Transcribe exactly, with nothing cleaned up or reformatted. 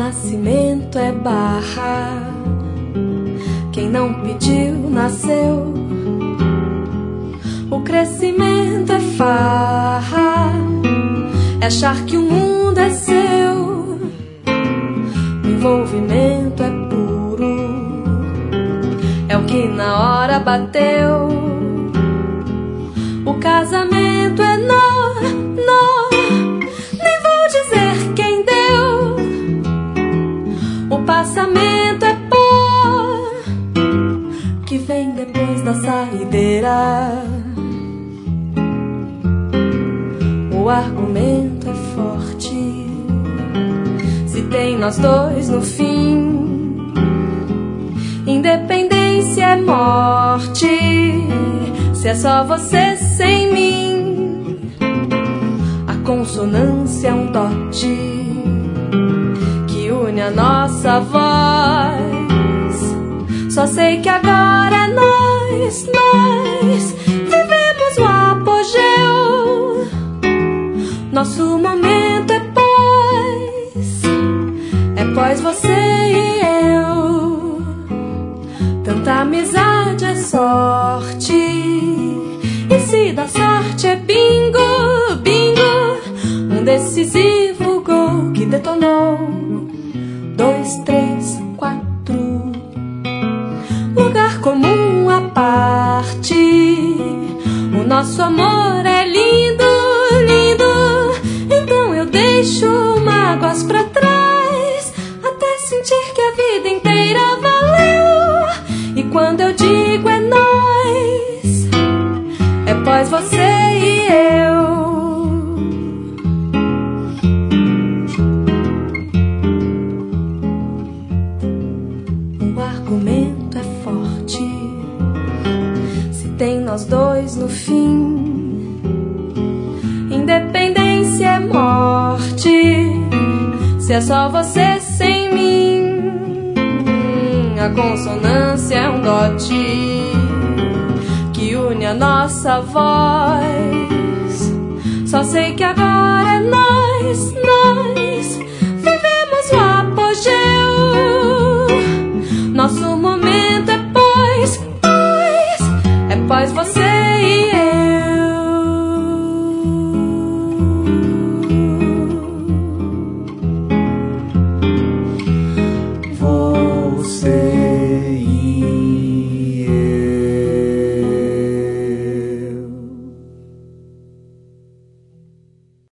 nascimento é barra, quem não pediu nasceu. O crescimento é farra, é achar que o mundo é seu. O envolvimento é puro, é o que na hora bateu. O casamento é nó, nó, nem vou dizer quem deu. O passamento é pó, que vem depois da saideira. O argumento é forte, se tem nós dois no fim. Independência é morte, se é só você sem mim. A consonância é um dote que une a nossa voz. Só sei que agora é nós, nós vivemos o apogeu. Nosso momento é pós, é pós você e eu. Tanta amizade é sorte, e se da sorte é bingo, bingo, um decisivo gol que detonou. Dois, três, quatro, lugar comum à parte. O nosso amor é lindo, lindo. Então eu deixo mágoas pra trás, até sentir que a vida inteira valeu. E quando eu digo é nós, é pós você e eu. O argumento é forte, se tem nós dois no fim. Independência é morte, se é só você sem mim. A consonância é um dote que une a nossa voz. Só sei que agora é nós, nós